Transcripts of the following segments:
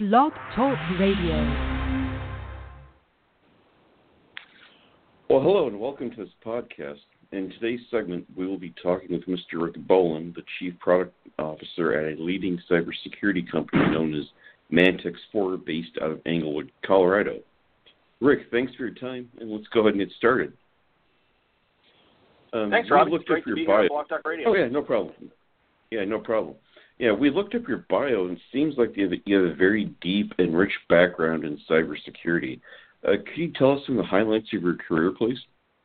Blog Talk Radio. Well, hello and welcome to this podcast. In today's segment, we will be talking with Mr. Rick Boland, the Chief Product Officer at a leading cybersecurity company known as Mantex 4, based out of Englewood, Colorado. Rick, thanks for your time, and let's go ahead and get started. Thanks, Rob. It's great to be here on Blog Talk Radio. Oh, yeah, no problem. Yeah, we looked up your bio, and it seems like you have a very deep and rich background in cybersecurity. Could you tell us some of the highlights of your career, please?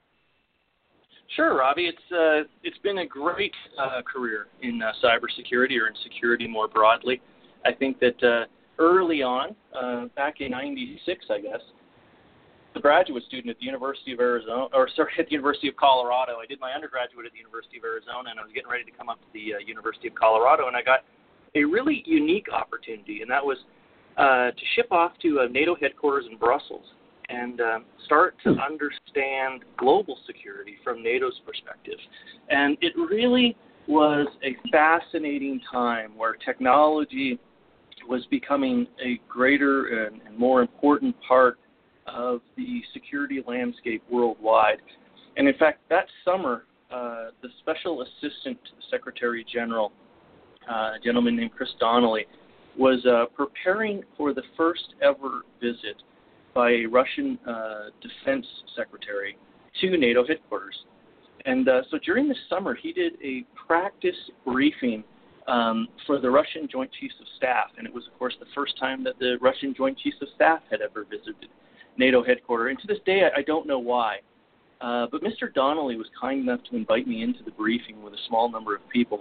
Sure, Robbie. It's been a great career in cybersecurity, or in security more broadly. I think that early on, back in '96, I guess, a graduate student at the University of Colorado. I did my undergraduate at the University of Arizona, and I was getting ready to come up to the University of Colorado, and I got a really unique opportunity, and that was to ship off to NATO headquarters in Brussels and start to understand global security from NATO's perspective. And it really was a fascinating time where technology was becoming a greater and more important part of the security landscape worldwide. And in fact, that summer, the Special Assistant to the Secretary General, a gentleman named Chris Donnelly, was preparing for the first ever visit by a Russian defense secretary to NATO headquarters. And so during the summer, he did a practice briefing for the Russian Joint Chiefs of Staff. And it was, of course, the first time that the Russian Joint Chiefs of Staff had ever visited NATO headquarters. And to this day, I don't know why. But Mr. Donnelly was kind enough to invite me into the briefing with a small number of people.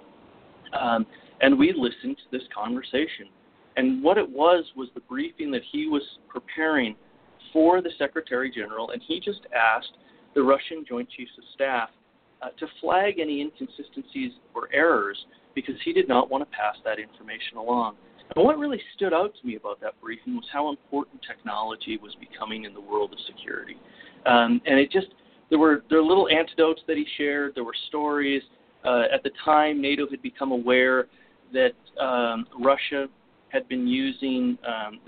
And we listened to this conversation. And what it was the briefing that he was preparing for the Secretary General, and he just asked the Russian Joint Chiefs of Staff to flag any inconsistencies or errors, because he did not want to pass that information along. And what really stood out to me about that briefing was how important technology was becoming in the world of security. And there were little anecdotes that he shared. There were stories. At the time, NATO had become aware that Russia had been using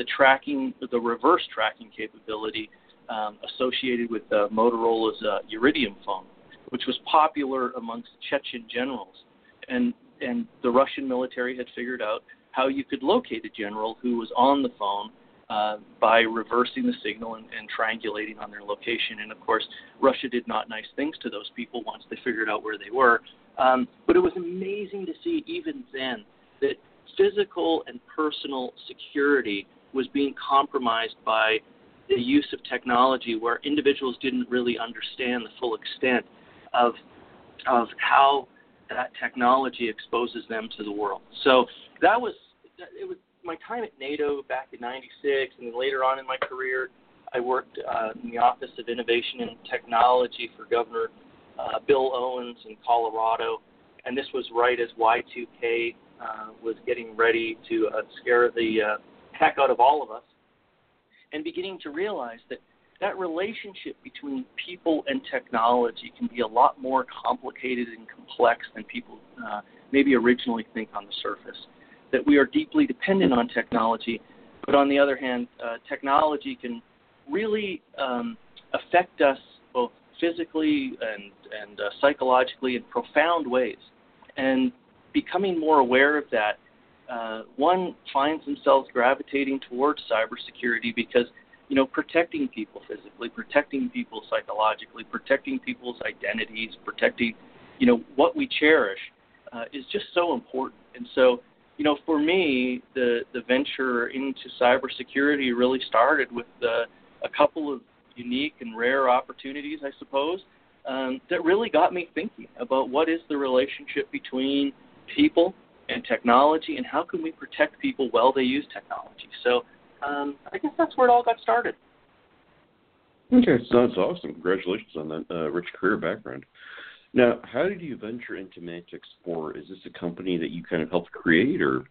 the reverse tracking capability associated with Motorola's Iridium phone, which was popular amongst Chechen generals. And the Russian military had figured out how you could locate a general who was on the phone by reversing the signal and triangulating on their location. And, of course, Russia did not nice things to those people once they figured out where they were. But it was amazing to see even then that physical and personal security was being compromised by the use of technology, where individuals didn't really understand the full extent of how that technology exposes them to the world. So it was my time at NATO back in '96, and then later on in my career, I worked in the Office of Innovation and Technology for Governor Bill Owens in Colorado, and this was right as Y2K was getting ready to scare the heck out of all of us, and beginning to realize that relationship between people and technology can be a lot more complicated and complex than people maybe originally think on the surface. That we are deeply dependent on technology, but on the other hand, technology can really affect us both physically and psychologically in profound ways. And becoming more aware of that, one finds themselves gravitating towards cybersecurity because, protecting people physically, protecting people psychologically, protecting people's identities, protecting, what we cherish is just so important. And so, for me, the venture into cybersecurity really started with a couple of unique and rare opportunities, I suppose, that really got me thinking about what is the relationship between people and technology, and how can we protect people while they use technology. So I guess that's where it all got started. Okay, so that's awesome. Congratulations on that rich career background. Now, how did you venture into Mantex 4? Is this a company that you kind of helped create, or?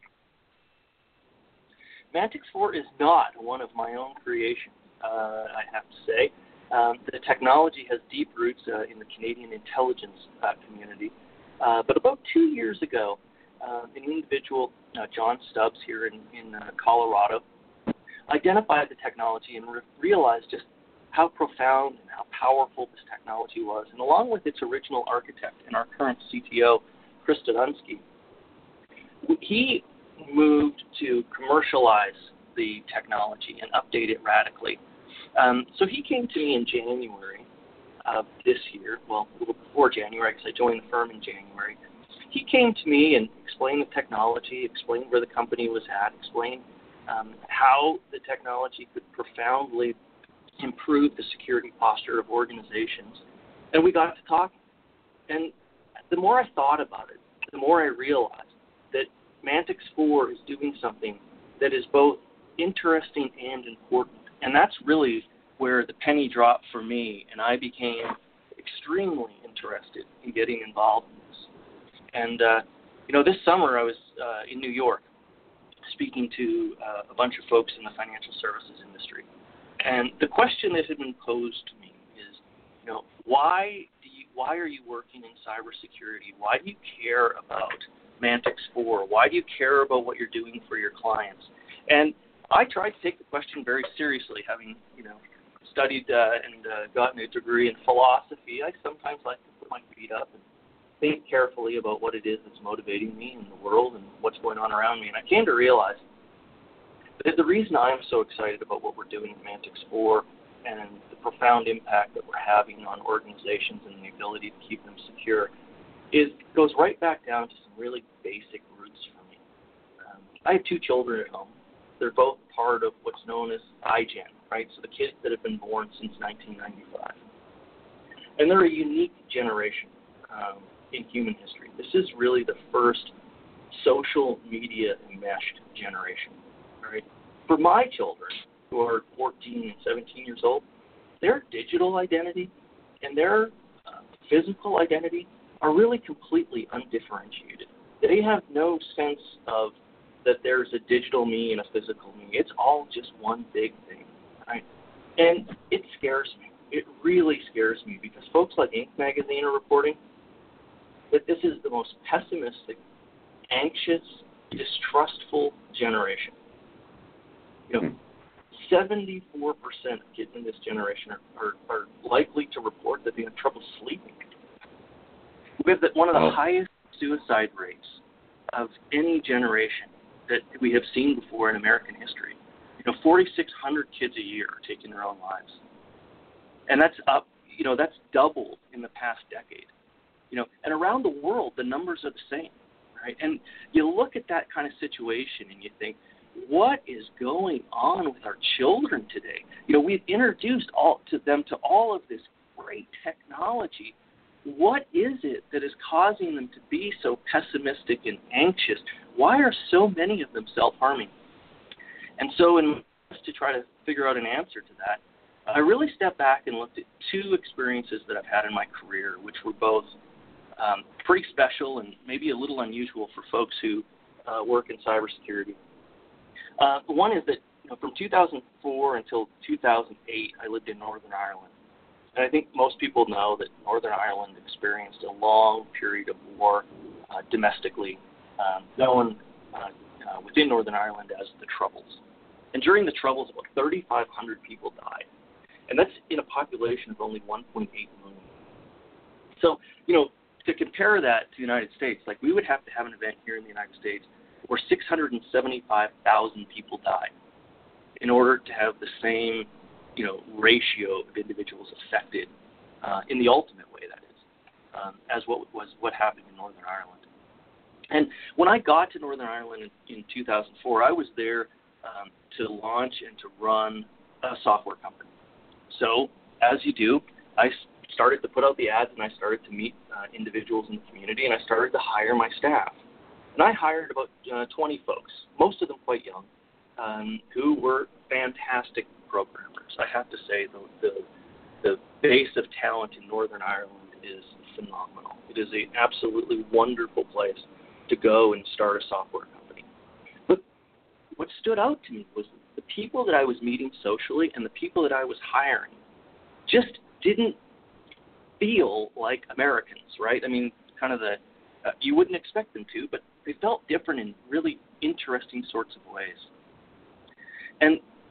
Mantex 4 is not one of my own creations, I have to say. The technology has deep roots in the Canadian intelligence community. But about 2 years ago, an individual, John Stubbs here in Colorado, identified the technology and realized just how profound and how powerful this technology was. And along with its original architect and our current CTO, Chris Dudunsky, he moved to commercialize the technology and update it radically. So he came to me in January of this year, well, a little before January because I joined the firm in January. He came to me and explained the technology, explained where the company was at, explained how the technology could profoundly improve the security posture of organizations. And we got to talking. And the more I thought about it, the more I realized that Mantix 4 is doing something that is both interesting and important. And that's really where the penny dropped for me, and I became extremely interested in getting involved in this. And, this summer I was in New York speaking to a bunch of folks in the financial services industry. And the question that had been posed to me is, why are you working in cybersecurity? Why do you care about Mantix 4? Why do you care about what you're doing for your clients? And I tried to take the question very seriously, having, studied and gotten a degree in philosophy. I sometimes like to put my feet up and think carefully about what it is that's motivating me in the world and what's going on around me. And I came to realize that the reason I'm so excited about what we're doing at Mantix 4 and the profound impact that we're having on organizations and the ability to keep them secure goes right back down to some really basic roots for me. I have 2 children at home. They're both part of what's known as iGen, right? So the kids that have been born since 1995. And they're a unique generation in human history. This is really the first social media enmeshed generation, right? For my children, who are 14 and 17 years old, their digital identity and their physical identity are really completely undifferentiated. They have no sense of that there's a digital me and a physical me. It's all just one big thing, right? And it scares me. It really scares me because folks like Inc. magazine are reporting that this is the most pessimistic, anxious, distrustful generation. 74% of kids in this generation are likely to report that they have trouble sleeping. We have one of the highest suicide rates of any generation that we have seen before in American history. 4,600 kids a year are taking their own lives. And that's up, that's doubled in the past decade. And around the world, the numbers are the same, right? And you look at that kind of situation and you think, what is going on with our children today? We've introduced them to all of this great technology. What is it that is causing them to be so pessimistic and anxious? Why are so many of them self-harming? And so to try to figure out an answer to that, I really stepped back and looked at 2 experiences that I've had in my career, which were both pretty special and maybe a little unusual for folks who work in cybersecurity. One is that from 2004 until 2008, I lived in Northern Ireland. And I think most people know that Northern Ireland experienced a long period of war domestically, known within Northern Ireland as the Troubles. And during the Troubles, about 3,500 people died. And that's in a population of only 1.8 million. So, to compare that to the United States, like we would have to have an event here in the United States where 675,000 people died in order to have the same, ratio of individuals affected in the ultimate way, that is, as what happened in Northern Ireland. And when I got to Northern Ireland in 2004, I was there to launch and to run a software company. So, as you do, I started to put out the ads and I started to meet individuals in the community and I started to hire my staff. And I hired about 20 folks, most of them quite young, who were fantastic programmers. I have to say the base of talent in Northern Ireland is phenomenal. It is an absolutely wonderful place to go and start a software company. But what stood out to me was the people that I was meeting socially and the people that I was hiring just didn't feel like Americans, right? I mean, kind of you wouldn't expect them to, but they felt different in really interesting sorts of ways. And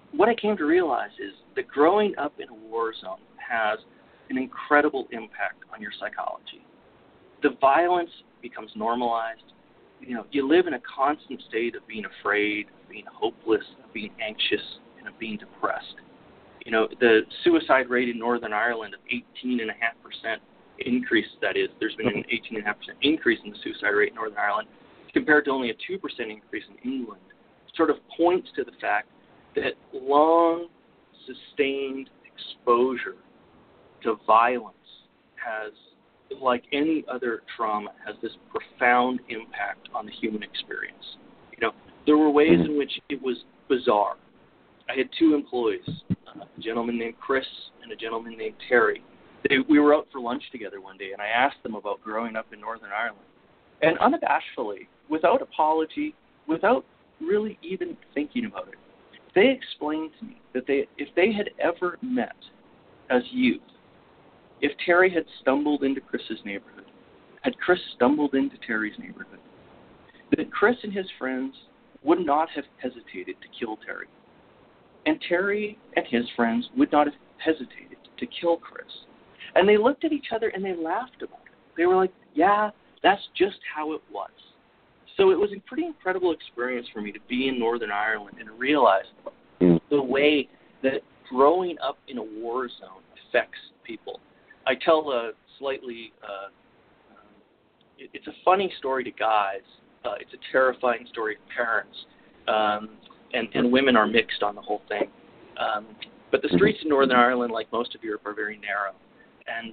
what I came to realize is that growing up in a war zone has an incredible impact on your psychology. The violence becomes normalized. You live in a constant state of being afraid, of being hopeless, of being anxious, and of being depressed. The suicide rate in Northern Ireland of 18.5% increase, that is, there's been an 18.5% increase in the suicide rate in Northern Ireland compared to only a 2% increase in England, sort of points to the fact that long, sustained exposure to violence has, like any other trauma, has this profound impact on the human experience. There were ways in which it was bizarre. I had two employees, a gentleman named Chris and a gentleman named Terry. We were out for lunch together one day, and I asked them about growing up in Northern Ireland. And unabashedly, without apology, without really even thinking about it, they explained to me that if they had ever met as youth, if Terry had stumbled into Chris's neighborhood, had Chris stumbled into Terry's neighborhood, that Chris and his friends would not have hesitated to kill Terry. And Terry and his friends would not have hesitated to kill Chris. And they looked at each other and they laughed about it. They were like, yeah, that's just how it was. So it was a pretty incredible experience for me to be in Northern Ireland and realize the way that growing up in a war zone affects people. I tell a slightly, it's a funny story to guys. It's a terrifying story to parents. And women are mixed on the whole thing. But the streets in Northern Ireland, like most of Europe, are very narrow. And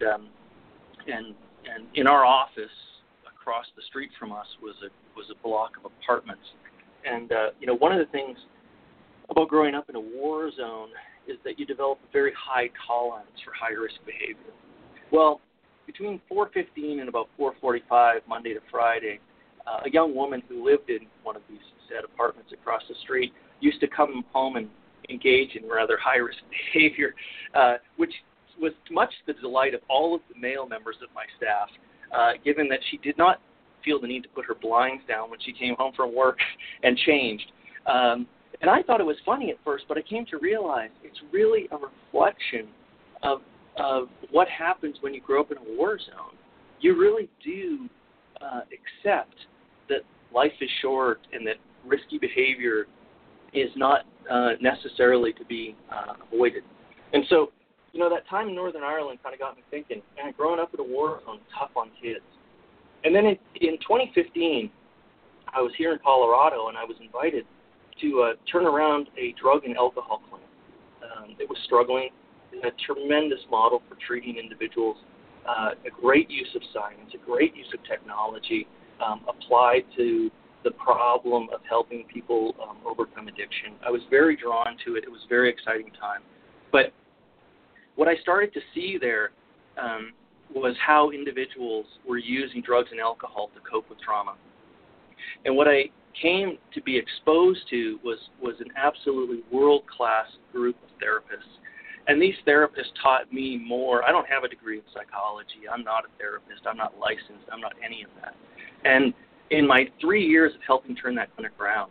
in our office, across the street from us was a block of apartments. And one of the things about growing up in a war zone is that you develop a very high tolerance for high-risk behavior. Well, between 4:15 and about 4:45, Monday to Friday, a young woman who lived in one of these said apartments across the street used to come home and engage in rather high-risk behavior, which was much the delight of all of the male members of my staff, given that she did not feel the need to put her blinds down when she came home from work and changed. And I thought it was funny at first, but I came to realize it's really a reflection of what happens when you grow up in a war zone. You really do accept that life is short and that risky behavior is not necessarily to be avoided. And so, that time in Northern Ireland kind of got me thinking, man, growing up in a war zone, tough on kids. And then in 2015, I was here in Colorado, and I was invited to turn around a drug and alcohol clinic. It was struggling. It had a tremendous model for treating individuals, a great use of science, a great use of technology applied to the problem of helping people overcome addiction. I was very drawn to it. It was a very exciting time. But what I started to see there was how individuals were using drugs and alcohol to cope with trauma. And what I came to be exposed to was an absolutely world-class group of therapists. And these therapists taught me more. I don't have a degree in psychology. I'm not a therapist. I'm not licensed. I'm not any of that. And in my 3 years of helping turn that clinic around,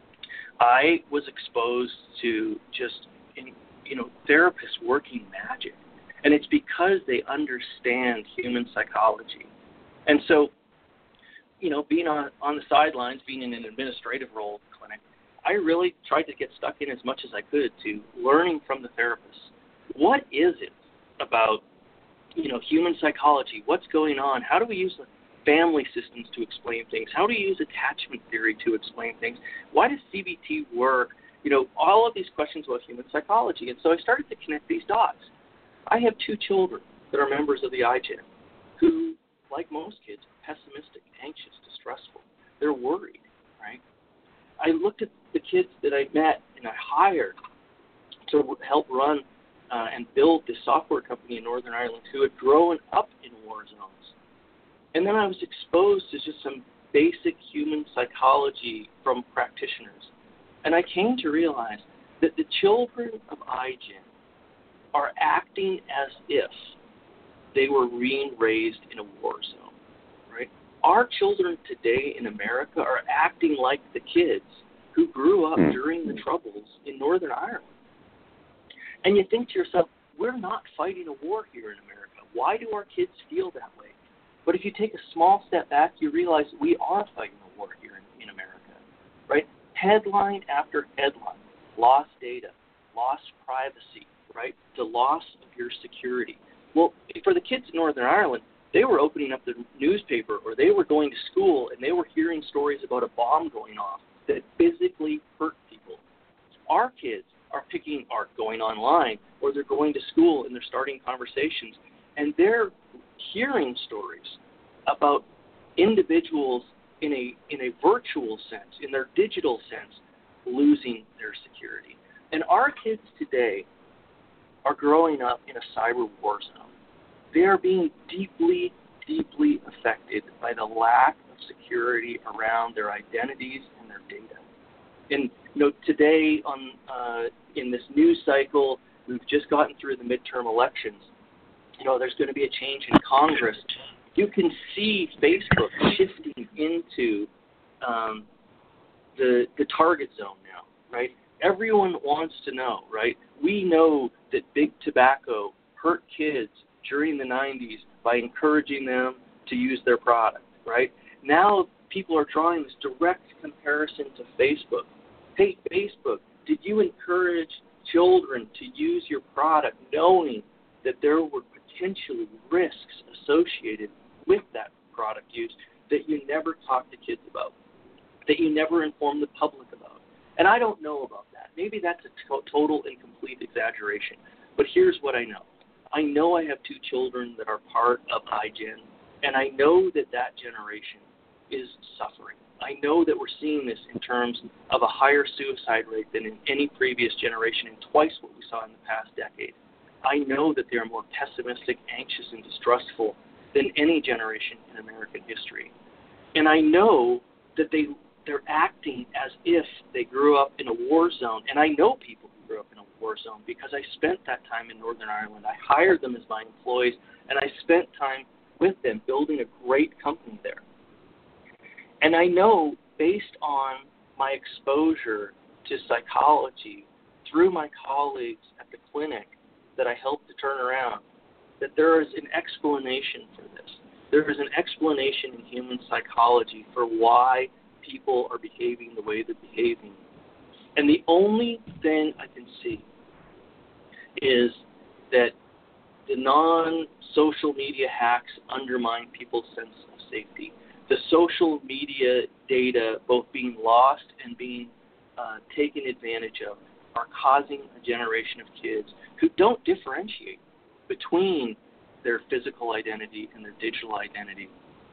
I was exposed to just, therapists working magic. And it's because they understand human psychology. And so, being on the sidelines, being in an administrative role at the clinic, I really tried to get stuck in as much as I could to learning from the therapists. What is it about, human psychology? What's going on? How do we use the family systems to explain things? How do you use attachment theory to explain things? Why does CBT work? All of these questions about human psychology. And so I started to connect these dots. I have 2 children that are members of the IGEN who, like most kids, are pessimistic, anxious, distressful. They're worried, right? I looked at the kids that I met and I hired to help run and build this software company in Northern Ireland who had grown up in war zones. And then I was exposed to just some basic human psychology from practitioners. And I came to realize that the children of IGEN are acting as if they were being raised in a war zone, right? Our children today in America are acting like the kids who grew up during the Troubles in Northern Ireland. And you think to yourself, we're not fighting a war here in America. Why do our kids feel that way? But if you take a small step back, you realize we are fighting a war here in America, right? Headline after headline, lost data, lost privacy, right? The loss of your security. Well, for the kids in Northern Ireland, they were opening up the newspaper or they were going to school and they were hearing stories about a bomb going off that physically hurt people. Our kids are going online or they're going to school and they're starting conversations and they're hearing stories about individuals in a virtual sense, in their digital sense, losing their security. And our kids today are growing up in a cyber war zone. They are being deeply, deeply affected by the lack of security around their identities and their data. And today in this news cycle, we've just gotten through the midterm elections. There's going to be a change in Congress. You can see Facebook shifting into the target zone now, right? Everyone wants to know, right? We know that big tobacco hurt kids during the 90s by encouraging them to use their product, right? Now people are drawing this direct comparison to Facebook. Hey, Facebook, did you encourage children to use your product knowing that there were potentially risks associated with that product use that you never talked to kids about, that you never informed the public about? And I don't know about that. Maybe that's a total and complete exaggeration. But here's what I know. I know I have two children that are part of iGen, and I know that generation is suffering. I know that we're seeing this in terms of a higher suicide rate than in any previous generation and twice what we saw in the past decade. I know that they are more pessimistic, anxious, and distrustful than any generation in American history. And I know that they're acting as if they grew up in a war zone. And I know people who grew up in a war zone because I spent that time in Northern Ireland. I hired them as my employees, and I spent time with them building a great company there. And I know, based on my exposure to psychology through my colleagues at the clinic that I helped to turn around, that there is an explanation for this. There is an explanation in human psychology for why people are behaving the way they're behaving. And the only thing I can see is that the non-social media hacks undermine people's sense of safety. The social media data, both being lost and being taken advantage of, are causing a generation of kids who don't differentiate between their physical identity and their digital identity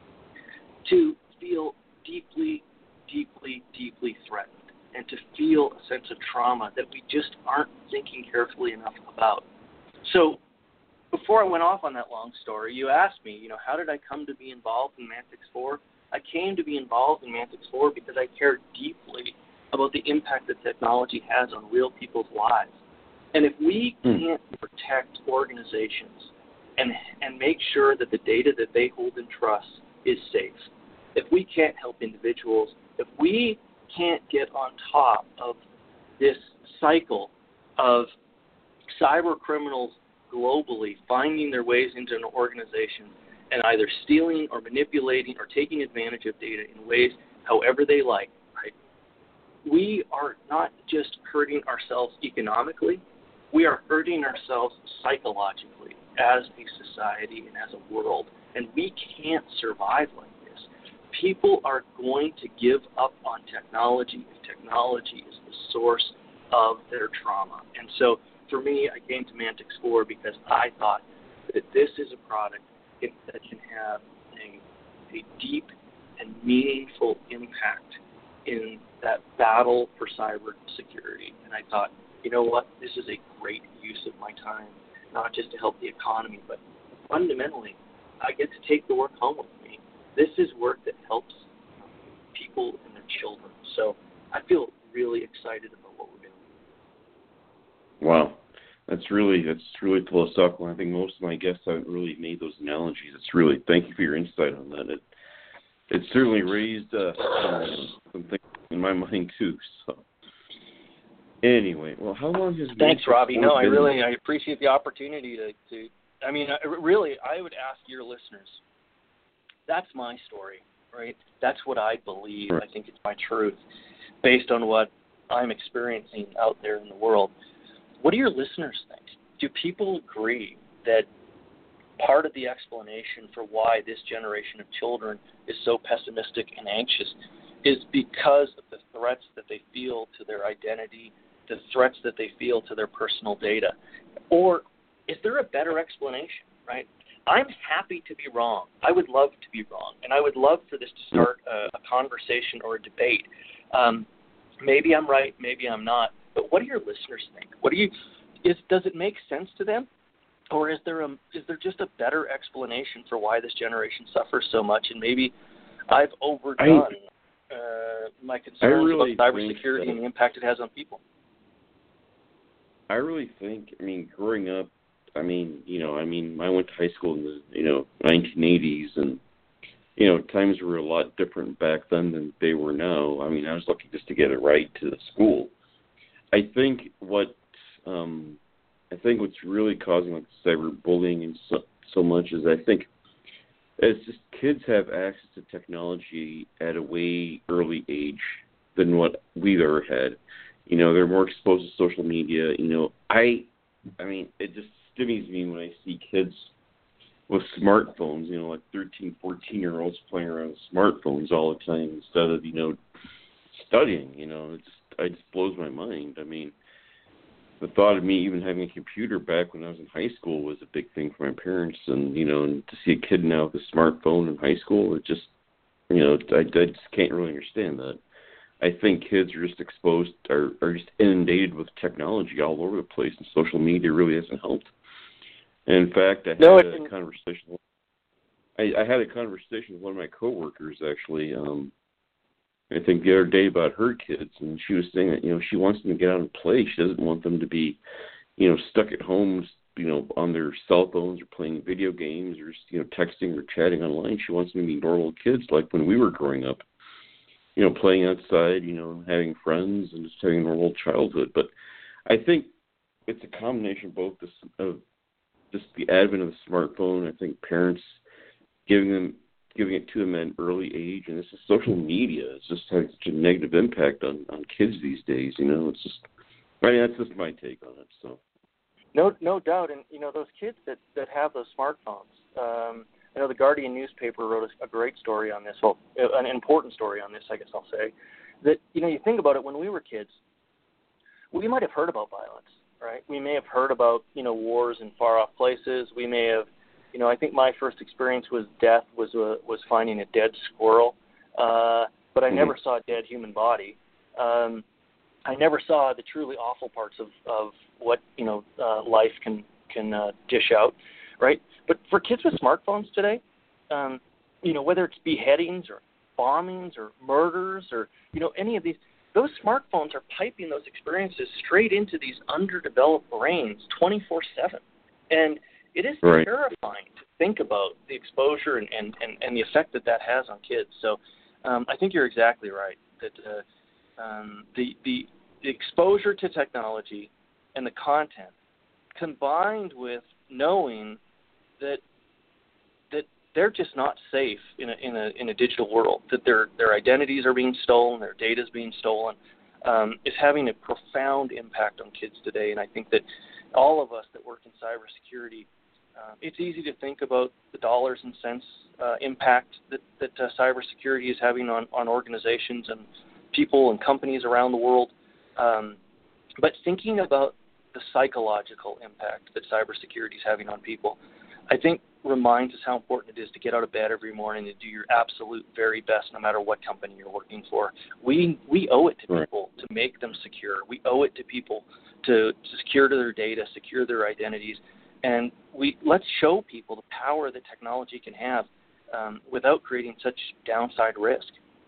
to feel deeply, deeply, deeply threatened and to feel a sense of trauma that we just aren't thinking carefully enough about. So before I went off on that long story, you asked me, how did I come to be involved in Mantix 4? I came to be involved in Mantix 4 because I cared deeply about the impact that technology has on real people's lives. And if we can't protect organizations and make sure that the data that they hold in trust is safe, if we can't help individuals, if we can't get on top of this cycle of cyber criminals globally finding their ways into an organization and either stealing or manipulating or taking advantage of data in ways however they like, right? We are not just hurting ourselves economically, we are hurting ourselves psychologically as a society and as a world, and we can't survive like this. People are going to give up on technology if technology is the source of their trauma. And so for me, I came to Mantix 4 because I thought that this is a product that can have a deep and meaningful impact in that battle for cyber security. And I thought, you know what, this is a great use of my time, not just to help the economy, but fundamentally, I get to take the work home with me. This is work that helps people and their children. So I feel really excited about what we're doing. Wow. That's really philosophical. I think most of my guests haven't really made those analogies. Thank you for your insight on that. It certainly raised some things in my mind too. So, Anyway, well, how long has Thanks, Robbie. No, I been... appreciate the opportunity to I mean, I would ask your listeners, that's my story, right? That's what I believe. Right. I think it's my truth based on what I'm experiencing out there in the world. What do your listeners think? Do people agree that part of the explanation for why this generation of children is so pessimistic and anxious is because of the threats that they feel to their identity, the threats that they feel to their personal data? Or is there a better explanation, right? I'm happy to be wrong. I would love to be wrong, and I would love for this to start a conversation or a debate. Maybe I'm right, maybe I'm not, but what do your listeners think? Does it make sense to them? Or is there just a better explanation for why this generation suffers so much? And maybe I've overdone my concerns about cybersecurity and the impact it has on people. I really think, growing up, I went to high school in the 1980s, and times were a lot different back then than they were now. I was lucky just to get a ride to the school. I think what's really causing cyberbullying and so much is I think it's just kids have access to technology at a way early age than what we've ever had. They're more exposed to social media. It just stims me when I see kids with smartphones, like 13, 14-year-olds playing around with smartphones all the time instead of, studying. It just blows my mind. The thought of me even having a computer back when I was in high school was a big thing for my parents, and and to see a kid now with a smartphone in high school, it just, I just can't really understand that. I think kids are just exposed, are just inundated with technology all over the place, and social media really hasn't helped. And in fact, I had a conversation with one of my coworkers, actually, I think the other day about her kids, and she was saying that, she wants them to get out and play. She doesn't want them to be, stuck at home, on their cell phones or playing video games or, texting or chatting online. She wants them to be normal kids like when we were growing up, playing outside, having friends and just having a normal childhood. But I think it's a combination both of just the advent of the smartphone. I think parents giving it to them at an early age, and this is social media. It's just having such a negative impact on kids these days. It's just, that's just my take on it. So, no doubt, and those kids that have those smartphones. I know the Guardian newspaper wrote a great story on this. Well, an important story on this, I guess I'll say. That you think about it. When we were kids, we might have heard about violence, right? We may have heard about wars in far off places. We may have. I think my first experience with death was finding a dead squirrel, but I never saw a dead human body. I never saw the truly awful parts of what life can dish out, right? But for kids with smartphones today, whether it's beheadings or bombings or murders or any of these, those smartphones are piping those experiences straight into these underdeveloped brains 24/7, and it is terrifying to think about the exposure and the effect that has on kids. So I think you're exactly right that the exposure to technology and the content combined with knowing that they're just not safe in a digital world, that their identities are being stolen, their data is being stolen, is having a profound impact on kids today. And I think that all of us that work in cybersecurity, it's easy to think about the dollars and cents impact that cybersecurity is having on organizations and people and companies around the world. But thinking about the psychological impact that cybersecurity is having on people, I think reminds us how important it is to get out of bed every morning and do your absolute very best no matter what company you're working for. We owe it to people to make them secure. We owe it to people to secure their data, secure their identities. And let's show people the power that technology can have without creating such downside risk.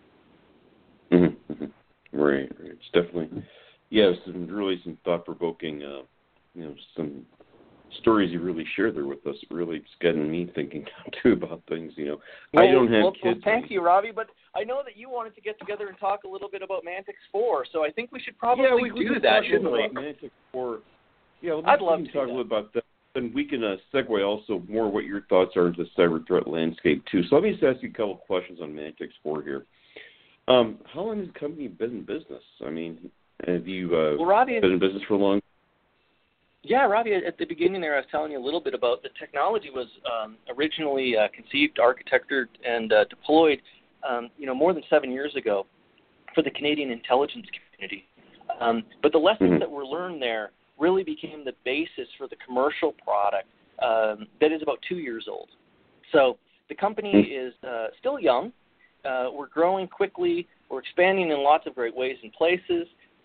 Mm-hmm. Right. It's definitely, some thought-provoking, some stories you really share there with us. It really is getting me thinking too about things. I don't have kids. Well, thank you, Robbie. But I know that you wanted to get together and talk a little bit about Mantix 4, so I think we should probably do that, shouldn't we? Mantix 4. Yeah, I'd love to talk a little about that. And we can segue also more what your thoughts are into the cyber threat landscape, too. So let me just ask you a couple of questions on Mantix 4 here. How long has the company been in business? I mean, have you Robbie, been in business for long? Yeah, Robbie, at the beginning there I was telling you a little bit about the technology was originally conceived, architected, and deployed, more than 7 years ago for the Canadian intelligence community. But the lessons that were learned there really became the basis for the commercial product that is about 2 years old. So the company is still young. We're growing quickly. We're expanding in lots of great ways and places.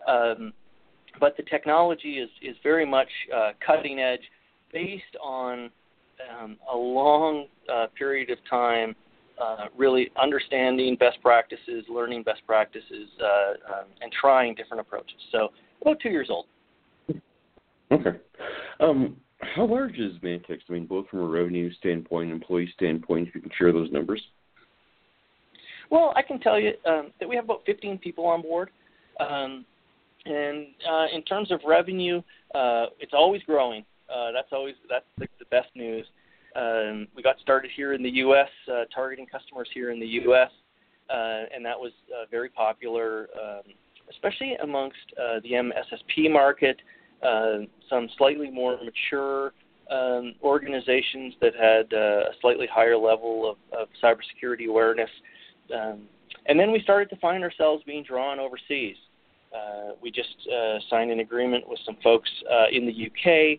But the technology is very much cutting edge, based on a long period of time, really understanding best practices, learning best practices, and trying different approaches. So about 2 years old. Okay. How large is Mantix? I mean, both from a revenue standpoint, employee standpoint, if you can share those numbers. Well, I can tell you that we have about 15 people on board. And in terms of revenue, it's always growing. That's the best news. We got started here in the U.S., targeting customers here in the U.S., and that was very popular, especially amongst the MSSP market, some slightly more mature organizations that had a slightly higher level of cybersecurity awareness. And then we started to find ourselves being drawn overseas. We just signed an agreement with some folks in the UK,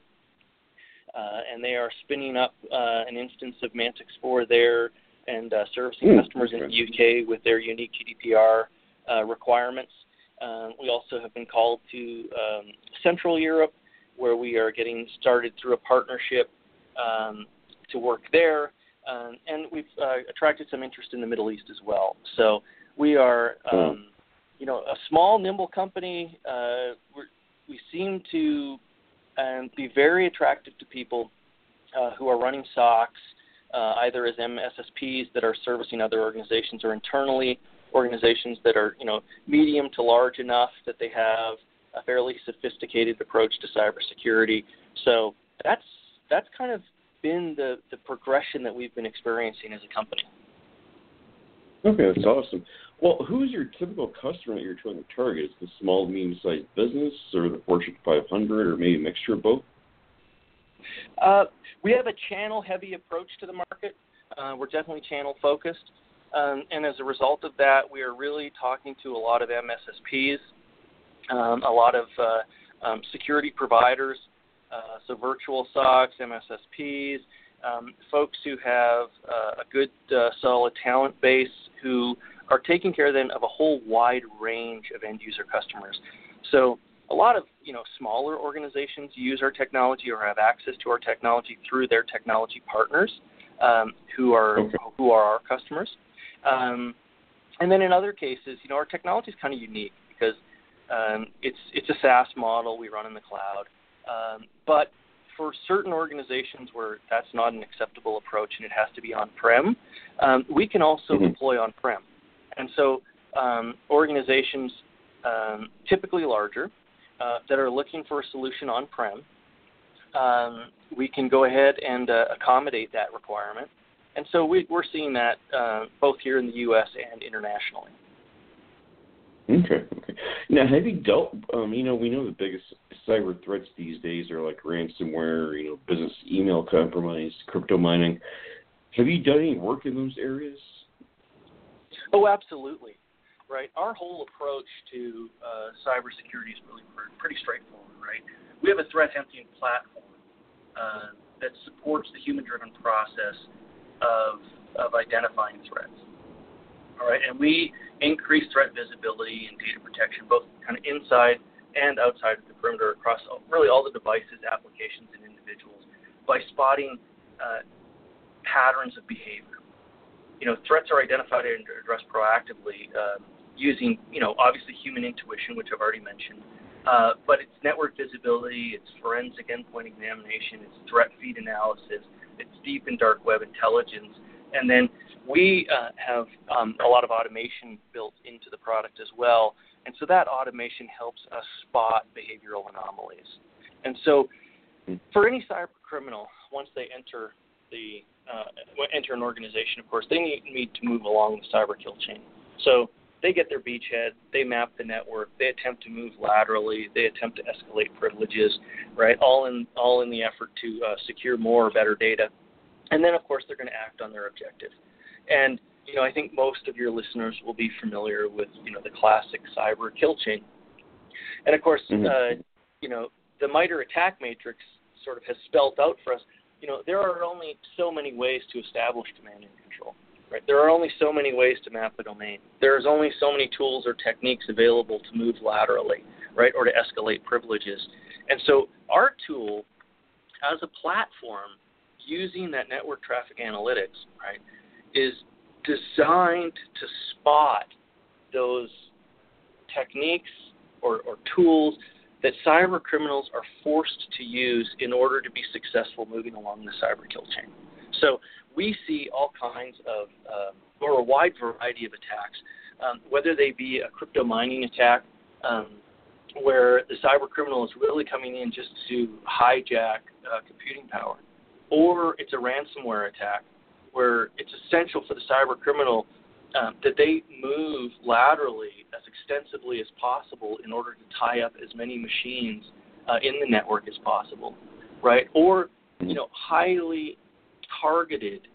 and they are spinning up an instance of Mantix 4 there and servicing customers in the UK with their unique GDPR requirements. We also have been called to Central Europe, where we are getting started through a partnership to work there. And we've attracted some interest in the Middle East as well. So we are, a small, nimble company. We seem to be very attractive to people who are running SOCs, either as MSSPs that are servicing other organizations or internally organizations that are, medium to large enough that they have a fairly sophisticated approach to cybersecurity. So that's kind of been the progression that we've been experiencing as a company. Okay, that's awesome. Well, who's your typical customer that you're trying to target? Is it the small, medium-sized business or the Fortune 500 or maybe a mixture of both? We have a channel-heavy approach to the market. We're definitely channel-focused. And as a result of that, we are really talking to a lot of MSSPs, a lot of security providers, so virtual SOCs, MSSPs, folks who have a good, solid talent base who are taking care then of a whole wide range of end-user customers. So a lot of, smaller organizations use our technology or have access to our technology through their technology partners who are our customers. And then in other cases, our technology is kind of unique because it's a SaaS model. We run in the cloud. But for certain organizations where that's not an acceptable approach and it has to be on-prem, we can also deploy on-prem. And so organizations, typically larger, that are looking for a solution on-prem, we can go ahead and accommodate that requirement. And so we're seeing that both here in the U.S. and internationally. Okay. Now, have you dealt, we know the biggest cyber threats these days are like ransomware, business email compromise, crypto mining. Have you done any work in those areas? Oh, absolutely. Right. Our whole approach to cybersecurity is really pretty straightforward, right? We have a threat hunting platform that supports the human-driven process of identifying threats. All right, and we increase threat visibility and data protection, both kind of inside and outside of the perimeter across really all the devices, applications, and individuals by spotting patterns of behavior. Threats are identified and addressed proactively using, obviously human intuition, which I've already mentioned, but it's network visibility, it's forensic endpoint examination, it's threat feed analysis, it's deep and dark web intelligence, and then we have a lot of automation built into the product as well, and so that automation helps us spot behavioral anomalies. And so for any cyber criminal, once they enter an organization, of course, they need to move along the cyber kill chain. So they get their beachhead, they map the network, they attempt to move laterally, they attempt to escalate privileges, right? All in the effort to secure more or better data. And then, of course, they're going to act on their objective. And, I think most of your listeners will be familiar with, the classic cyber kill chain. And, of course, the MITRE ATT&CK matrix sort of has spelt out for us, there are only so many ways to establish command and control. Right? There are only so many ways to map a domain. There's only so many tools or techniques available to move laterally, right, or to escalate privileges. And so our tool, as a platform, using that network traffic analytics, right, is designed to spot those techniques or tools that cyber criminals are forced to use in order to be successful moving along the cyber kill chain. So we see all kinds of, or a wide variety of attacks, whether they be a crypto mining attack, where the cyber criminal is really coming in just to hijack computing power, or it's a ransomware attack, where it's essential for the cyber criminal that they move laterally as extensively as possible in order to tie up as many machines in the network as possible, right? Or, highly targeted,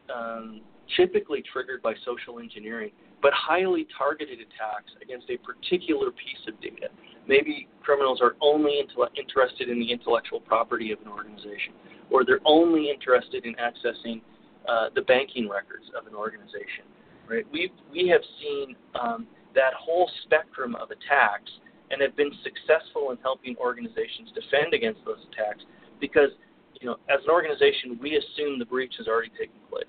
typically triggered by social engineering, but highly targeted attacks against a particular piece of data. Maybe criminals are only interested in the intellectual property of an organization, or they're only interested in accessing the banking records of an organization. Right? We have seen that whole spectrum of attacks and have been successful in helping organizations defend against those attacks because, as an organization, we assume the breach has already taken place.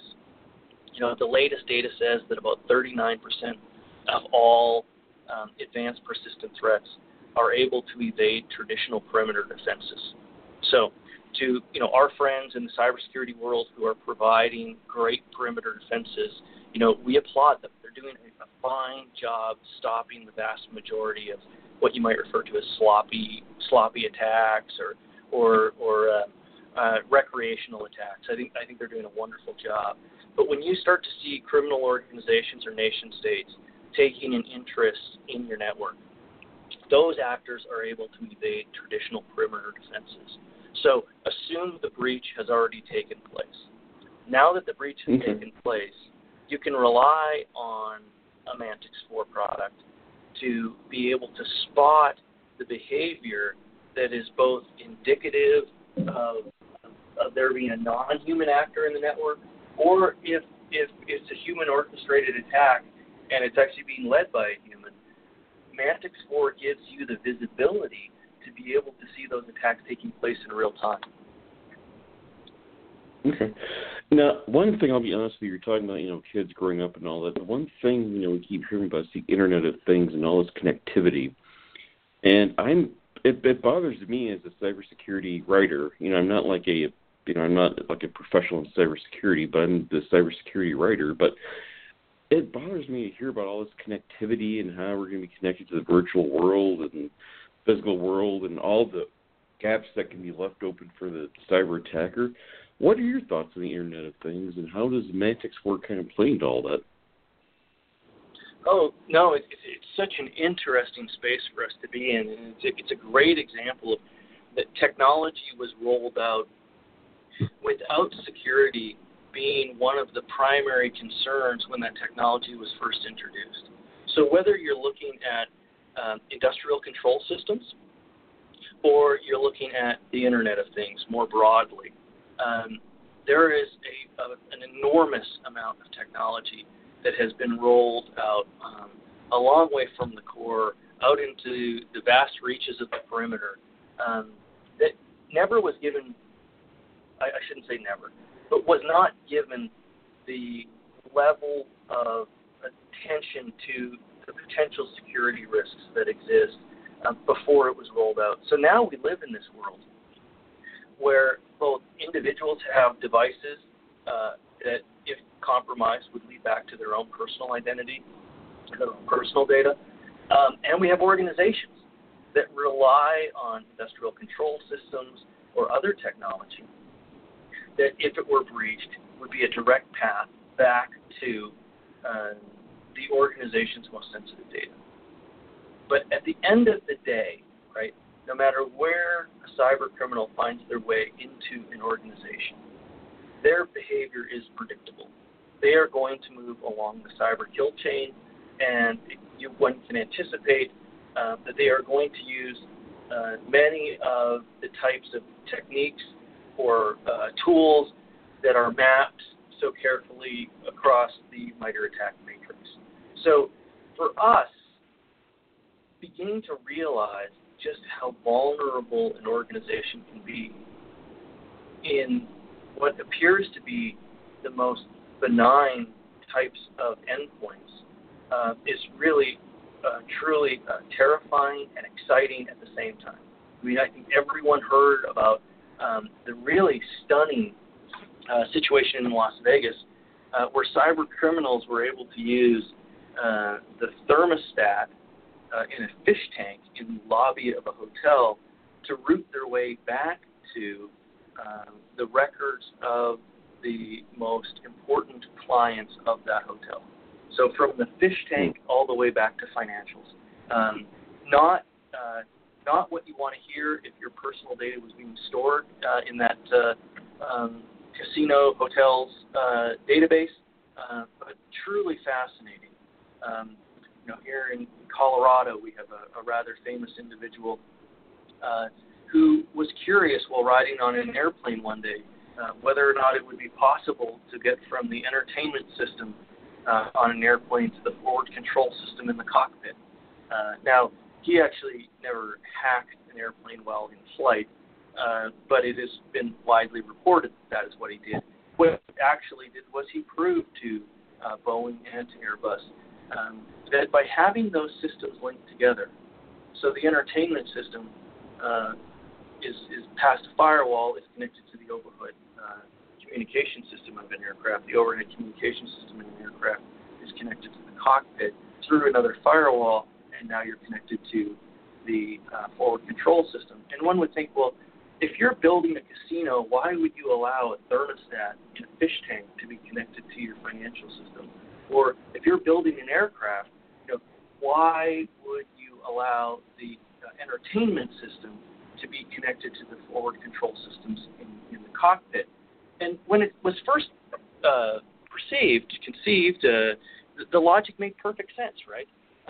The latest data says that about 39% of all advanced persistent threats are able to evade traditional perimeter defenses. So to our friends in the cybersecurity world who are providing great perimeter defenses, we applaud them. They're doing a fine job stopping the vast majority of what you might refer to as sloppy attacks or recreational attacks. I think they're doing a wonderful job. But when you start to see criminal organizations or nation states taking an interest in your network, those actors are able to evade traditional perimeter defenses. So assume the breach has already taken place. Now that the breach has taken place, you can rely on a Mantix 4 product to be able to spot the behavior that is both indicative of there being a non-human actor in the network, or if it's a human orchestrated attack and it's actually being led by a human. Mantix 4 gives you the visibility to be able to see those attacks taking place in real time. Okay. Now, one thing, I'll be honest with you, you're talking about, kids growing up and all that. The one thing, we keep hearing about is the Internet of Things and all this connectivity. And it bothers me as a cybersecurity writer. I'm not like I'm not like a professional in cybersecurity, but I'm the cybersecurity writer. But it bothers me to hear about all this connectivity and how we're going to be connected to the virtual world and physical world and all the gaps that can be left open for the cyber attacker. What are your thoughts on the Internet of Things, and how does Mantix work kind of play into all that? Oh, no, it's such an interesting space for us to be in, and it's a great example of that technology was rolled out without security being one of the primary concerns when that technology was first introduced. So whether you're looking at industrial control systems or you're looking at the Internet of Things more broadly, there is an enormous amount of technology that has been rolled out a long way from the core out into the vast reaches of the perimeter that never was given, I shouldn't say never, but was not given the level of attention to the potential security risks that exist before it was rolled out. So now we live in this world where both individuals have devices that, if compromised, would lead back to their own personal identity, their own personal data, and we have organizations that rely on industrial control systems or other technology that, if it were breached, would be a direct path back to the organization's most sensitive data. But at the end of the day, right, no matter where a cyber criminal finds their way into an organization, their behavior is predictable. They are going to move along the cyber kill chain, and one can anticipate that they are going to use many of the types of techniques or tools that are mapped so carefully across the MITRE ATT&CK matrix. So for us, beginning to realize just how vulnerable an organization can be in what appears to be the most benign types of endpoints is really truly terrifying and exciting at the same time. I mean, I think everyone heard about the really stunning situation in Las Vegas where cyber criminals were able to use the thermostat in a fish tank in the lobby of a hotel to route their way back to the records of the most important clients of that hotel. So from the fish tank all the way back to financials. Not what you want to hear if your personal data was being stored in that casino hotel's database, but truly fascinating. Here in Colorado, we have a rather famous individual who was curious while riding on an airplane one day whether or not it would be possible to get from the entertainment system on an airplane to the forward control system in the cockpit. Now, he actually never hacked an airplane while in flight, but it has been widely reported that is what he did. What he actually did was he proved to Boeing and to Airbus that by having those systems linked together, so the entertainment system is past a firewall, is connected to the overhead communication system of an aircraft. The overhead communication system in an aircraft is connected to the cockpit through another firewall, and now you're connected to the forward control system. And one would think, well, if you're building a casino, why would you allow a thermostat in a fish tank to be connected to your financial system? Or if you're building an aircraft, why would you allow the entertainment system to be connected to the forward control systems in the cockpit? And when it was first conceived, the logic made perfect sense, right?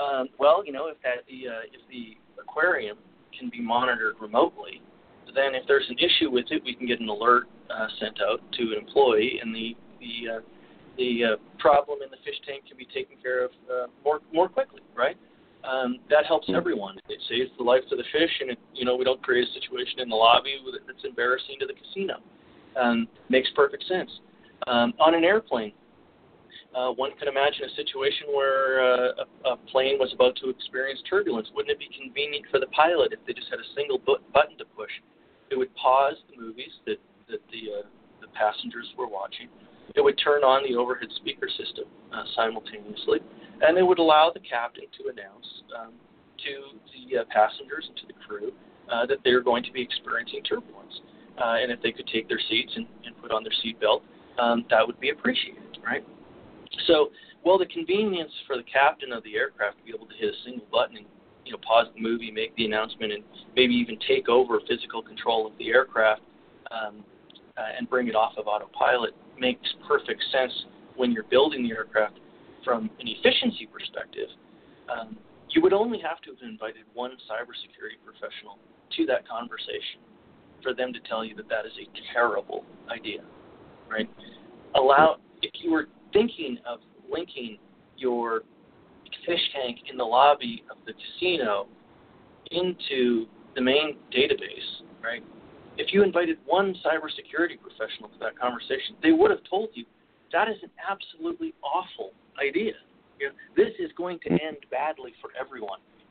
If the aquarium can be monitored remotely, then if there's an issue with it, we can get an alert sent out to an employee, and the problem in the fish tank can be taken care of more quickly, right? That helps everyone. It saves the life of the fish, and we don't create a situation in the lobby that's embarrassing to the casino. Makes perfect sense. On an airplane, one could imagine a situation where a plane was about to experience turbulence. Wouldn't it be convenient for the pilot if they just had a single button to push? It would pause the movies that the passengers were watching. It would turn on the overhead speaker system simultaneously, and it would allow the captain to announce to the passengers and to the crew that they are going to be experiencing turbulence. And if they could take their seats and put on their seatbelt, that would be appreciated, right? So, the convenience for the captain of the aircraft to be able to hit a single button and pause the movie, make the announcement, and maybe even take over physical control of the aircraft and bring it off of autopilot makes perfect sense when you're building the aircraft from an efficiency perspective. You would only have to have invited one cybersecurity professional to that conversation for them to tell you that that is a terrible idea, right? If you were thinking of linking your fish tank in the lobby of the casino into the main database, right? If you invited one cybersecurity professional to that conversation, they would have told you that is an absolutely awful idea. This is going to end badly for everyone.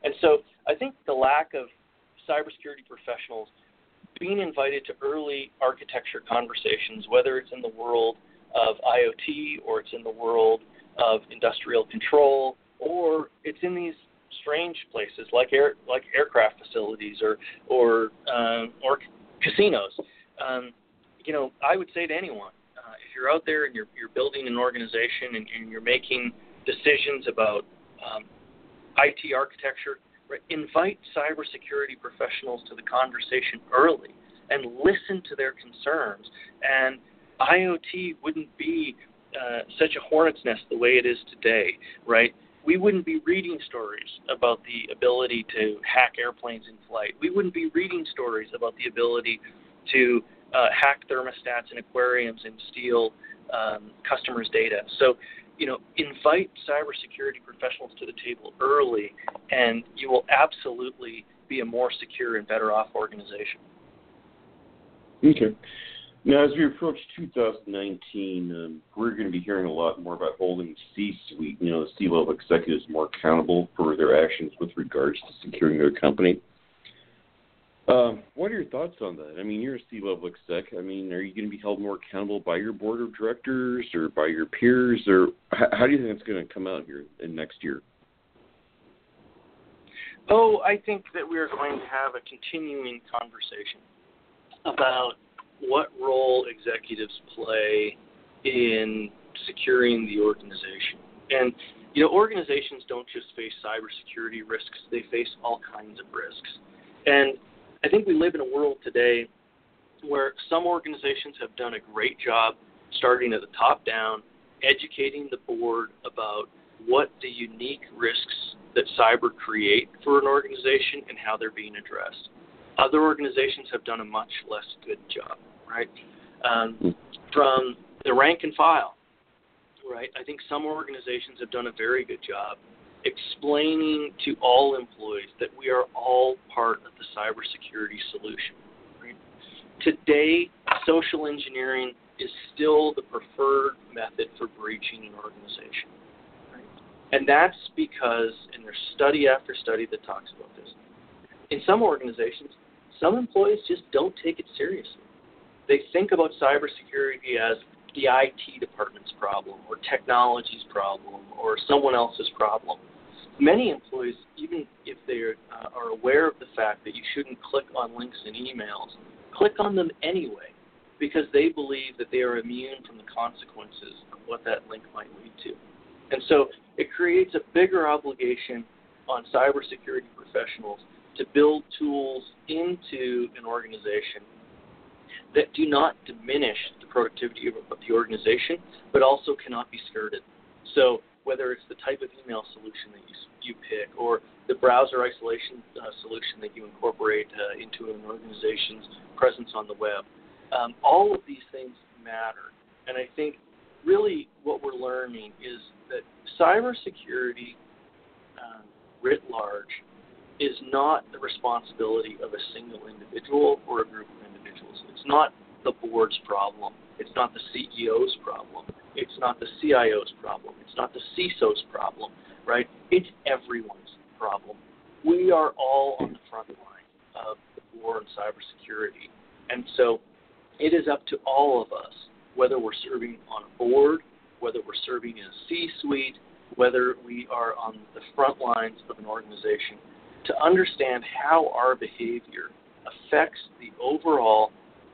And so I think the lack of cybersecurity professionals being invited to early architecture conversations, whether it's in the world of IoT or it's in the world of industrial control or it's in these strange places like aircraft facilities or casinos. I would say to anyone, if you're out there and you're building an organization and you're making decisions about IT architecture, right, invite cybersecurity professionals to the conversation early and listen to their concerns. And IoT wouldn't be such a hornet's nest the way it is today, right? We wouldn't be reading stories about the ability to hack airplanes in flight. We wouldn't be reading stories about the ability to hack thermostats in aquariums and steal customers' data. So, invite cybersecurity professionals to the table early, and you will absolutely be a more secure and better off organization. Okay. Now, as we approach 2019, we're going to be hearing a lot more about holding C-suite, the C-level executives more accountable for their actions with regards to securing their company. What are your thoughts on that? I mean, you're a C-level exec. I mean, are you going to be held more accountable by your board of directors or by your peers, or how do you think it's going to come out here in next year? I think that we are going to have a continuing conversation about what role executives play in securing the organization. And, organizations don't just face cybersecurity risks, they face all kinds of risks. And I think we live in a world today where some organizations have done a great job starting at the top down, educating the board about what the unique risks that cyber create for an organization and how they're being addressed. Other organizations have done a much less good job, right? From the rank and file, right? I think some organizations have done a very good job explaining to all employees that we are all part of the cybersecurity solution. Right? Today, social engineering is still the preferred method for breaching an organization. Right? And that's because, and there's study after study that talks about this, in some organizations, some employees just don't take it seriously. They think about cybersecurity as the IT department's problem or technology's problem or someone else's problem. Many employees, even if they are aware of the fact that you shouldn't click on links in emails, click on them anyway because they believe that they are immune from the consequences of what that link might lead to. And so it creates a bigger obligation on cybersecurity professionals to build tools into an organization that do not diminish the productivity of the organization, but also cannot be skirted. So whether it's the type of email solution that you pick or the browser isolation solution that you incorporate into an organization's presence on the web, all of these things matter. And I think really what we're learning is that cybersecurity writ large is not the responsibility of a single individual or a group of individuals. It's not the board's problem. It's not the CEO's problem. It's not the CIO's problem. It's not the CISO's problem, right? It's everyone's problem. We are all on the front line of the war on cybersecurity. And so it is up to all of us, whether we're serving on a board, whether we're serving in a C-suite, whether we are on the front lines of an organization, to understand how our behavior affects the overall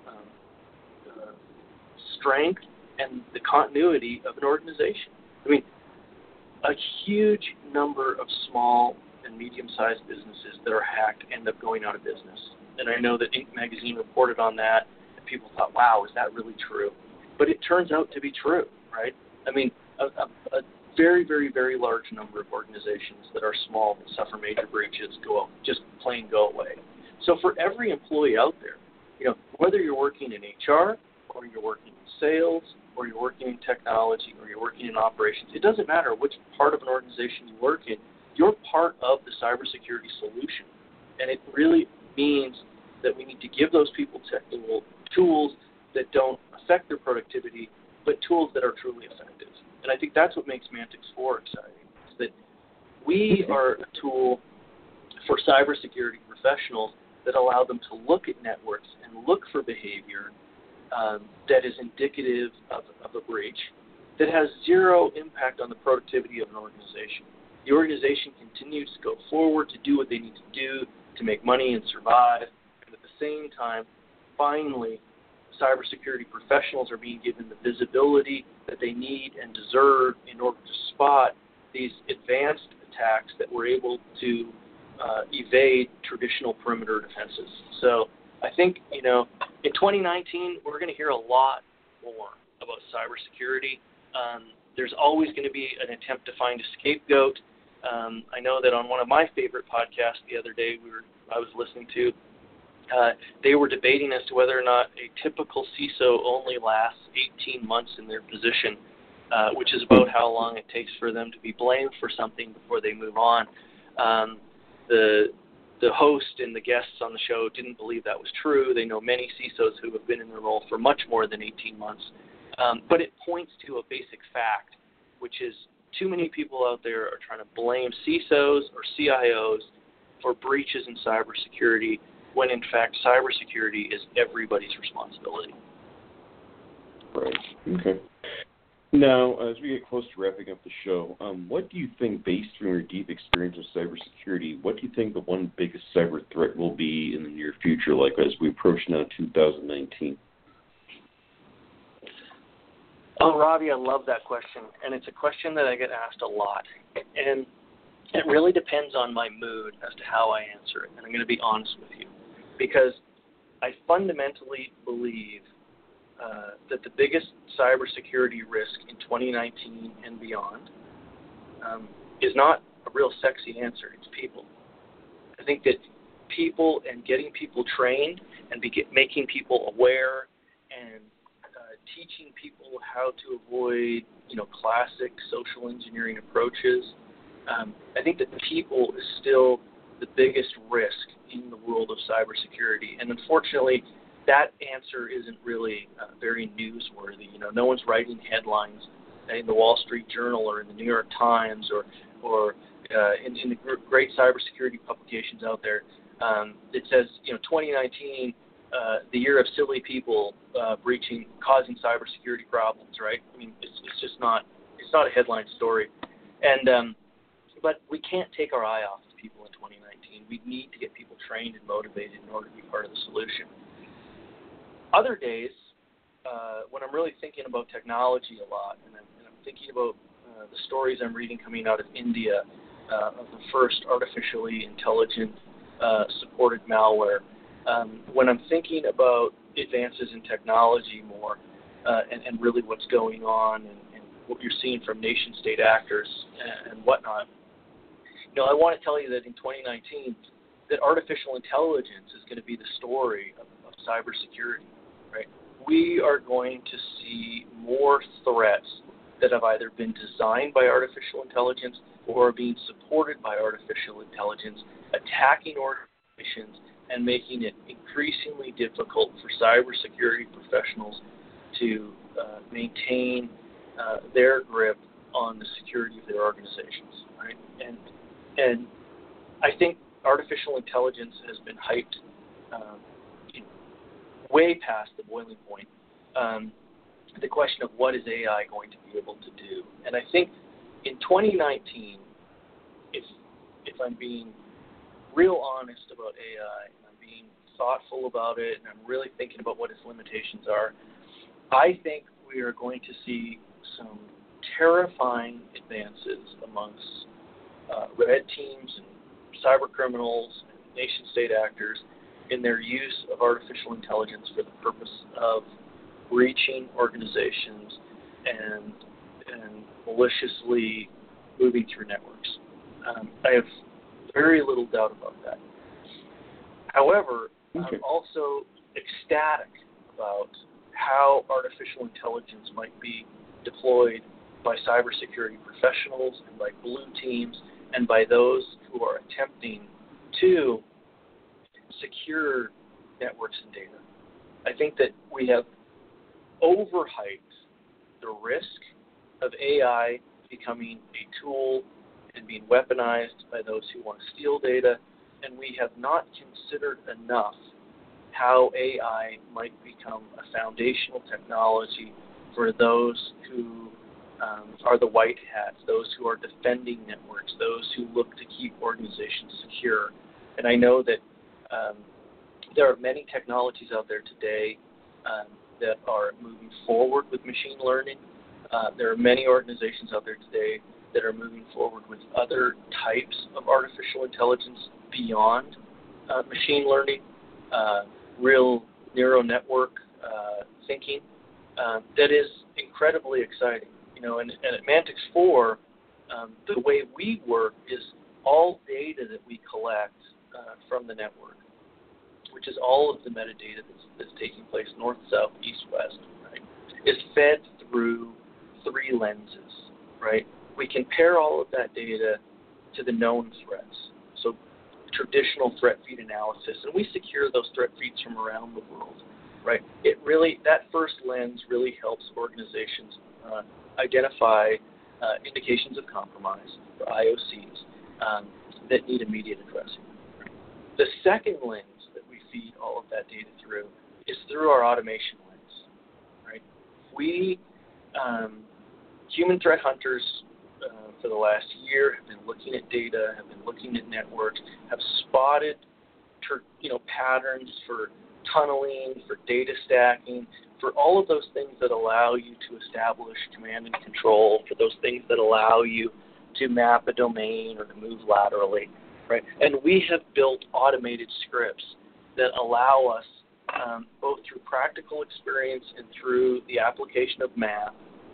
strength and the continuity of an organization. I mean, a huge number of small and medium-sized businesses that are hacked end up going out of business. And I know that Inc. magazine reported on that, and people thought, wow, is that really true? But it turns out to be true, right? I mean, a very, very, very large number of organizations that are small that suffer major breaches just plain go away. So for every employee out there, whether you're working in HR or you're working in sales or you're working in technology or you're working in operations, it doesn't matter which part of an organization you work in, you're part of the cybersecurity solution. And it really means that we need to give those people technical tools that don't affect their productivity, but tools that are truly effective. And I think that's what makes Mantix 4 exciting, is that we are a tool for cybersecurity professionals that allow them to look at networks and look for behavior that is indicative of a breach that has zero impact on the productivity of an organization. The organization continues to go forward to do what they need to do to make money and survive, and at the same time, finally, cybersecurity professionals are being given the visibility that they need and deserve in order to spot these advanced attacks that were able to evade traditional perimeter defenses. So I think, in 2019, we're going to hear a lot more about cybersecurity. There's always going to be an attempt to find a scapegoat. I know that on one of my favorite podcasts the other day I was listening to, they were debating as to whether or not a typical CISO only lasts 18 months in their position, which is about how long it takes for them to be blamed for something before they move on. The host and the guests on the show didn't believe that was true. They know many CISOs who have been in the role for much more than 18 months. But it points to a basic fact, which is too many people out there are trying to blame CISOs or CIOs for breaches in cybersecurity, when in fact cybersecurity is everybody's responsibility. Right. Okay. Now, as we get close to wrapping up the show, what do you think, based on your deep experience with cybersecurity, what do you think the one biggest cyber threat will be in the near future, like as we approach now 2019? Oh, Robbie, I love that question, and it's a question that I get asked a lot, and it really depends on my mood as to how I answer it, and I'm going to be honest with you, because I fundamentally believe that the biggest cybersecurity risk in 2019 and beyond is not a real sexy answer. It's people. I think that people and getting people trained and making people aware and teaching people how to avoid, classic social engineering approaches. I think that people is still the biggest risk in the world of cybersecurity, and unfortunately, that answer isn't really very newsworthy. No one's writing headlines in the Wall Street Journal or in the New York Times or in the great cybersecurity publications out there. It says, 2019, the year of silly people causing cybersecurity problems, right? I mean, it's just not. It's not a headline story, and but we can't take our eye off the people in 2019. We need to get people trained and motivated in order to be part of the solution. Other days, when I'm really thinking about technology a lot, and I'm thinking about the stories I'm reading coming out of India of the first artificially intelligent supported malware, when I'm thinking about advances in technology more and really what's going on and what you're seeing from nation-state actors and whatnot, I want to tell you that in 2019, that artificial intelligence is going to be the story of cybersecurity. Right? We are going to see more threats that have either been designed by artificial intelligence or are being supported by artificial intelligence, attacking organizations and making it increasingly difficult for cybersecurity professionals to maintain their grip on the security of their organizations. Right? And I think artificial intelligence has been hyped way past the boiling point. The question of what is AI going to be able to do. And I think in 2019, if I'm being real honest about AI and I'm being thoughtful about it and I'm really thinking about what its limitations are, I think we are going to see some terrifying advances amongst red teams and cyber criminals and nation-state actors in their use of artificial intelligence for the purpose of breaching organizations and maliciously moving through networks. I have very little doubt about that. However, I'm also ecstatic about how artificial intelligence might be deployed by cybersecurity professionals and by blue teams and by those who are attempting to secure networks and data. I think that we have overhyped the risk of AI becoming a tool and being weaponized by those who want to steal data and we have not considered enough how AI might become a foundational technology for those who are the white hats, those who are defending networks, those who look to keep organizations secure. And I know that there are many technologies out there today that are moving forward with machine learning. There are many organizations out there today that are moving forward with other types of artificial intelligence beyond machine learning, real neural network thinking. That is incredibly exciting. And at Mantix 4, the way we work is all data that we collect from the network, which is all of the metadata that's taking place north, south, east, west, right, is fed through three lenses, right? We compare all of that data to the known threats, so traditional threat feed analysis, and we secure those threat feeds from around the world, right? That first lens really helps organizations identify indications of compromise, or IOCs, that need immediate addressing. The second lens that we feed all of that data through is through our automation lens, right? We, human threat hunters, for the last year have been looking at data, have been looking at networks, have spotted patterns for tunneling, for data stacking, for all of those things that allow you to establish command and control, for those things that allow you to map a domain or to move laterally, right? And we have built automated scripts that allow us, both through practical experience and through the application of math,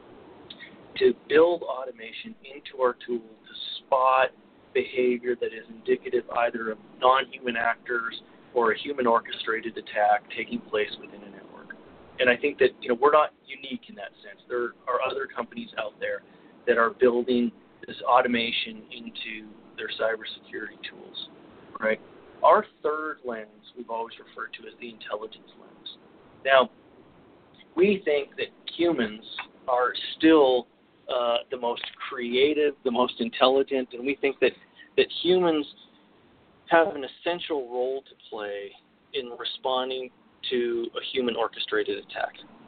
to build automation into our tool to spot behavior that is indicative either of non-human actors or a human orchestrated attack taking place within a network. And I think that we're not unique in that sense. There are other companies out there that are building this automation into their cybersecurity tools, right? Our third lens we've always referred to as the intelligence lens. Now, we think that humans are still the most creative, the most intelligent, and we think that humans have an essential role to play in responding to a human orchestrated attack.